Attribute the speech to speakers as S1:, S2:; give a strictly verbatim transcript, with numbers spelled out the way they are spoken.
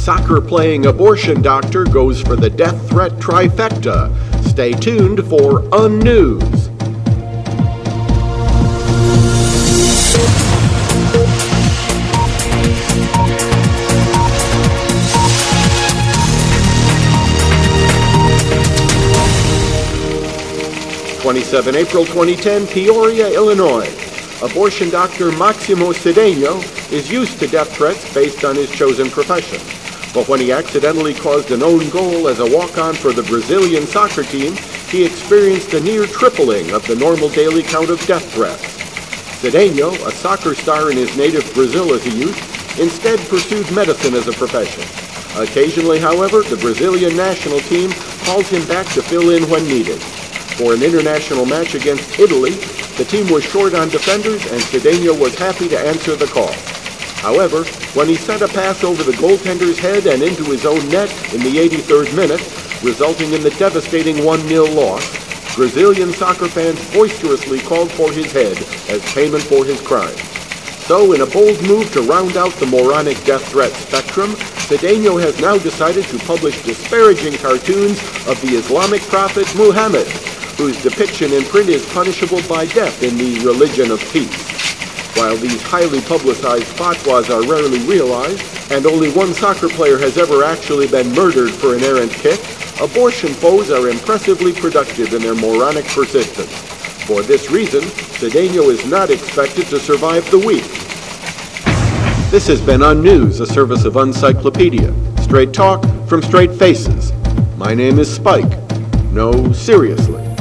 S1: Soccer-playing abortion doctor goes for the death threat trifecta. Stay tuned for Unnews. twenty-seventh April twenty ten, Peoria, Illinois. Abortion doctor Maximo Cedeno is used to death threats based on his chosen profession. But when he accidentally caused an own goal as a walk-on for the Brazilian soccer team, he experienced a near tripling of the normal daily count of death threats. Cedeno, a soccer star in his native Brazil as a youth, instead pursued medicine as a profession. Occasionally, however, the Brazilian national team calls him back to fill in when needed. For an international match against Italy, the team was short on defenders and Cedeno was happy to answer the call. However, when he sent a pass over the goaltender's head and into his own net in the eighty-third minute, resulting in the devastating one nil loss, Brazilian soccer fans boisterously called for his head as payment for his crime. So, in a bold move to round out the moronic death threat spectrum, Cedeno has now decided to publish disparaging cartoons of the Islamic prophet Muhammad, whose depiction in print is punishable by death in the religion of peace. While these highly publicized fatwas are rarely realized, and only one soccer player has ever actually been murdered for an errant kick, abortion foes are impressively productive in their moronic persistence. For this reason, Cedeno is not expected to survive the week. This has been Unnews, a service of Uncyclopedia. Straight talk from straight faces. My name is Spike. No, seriously.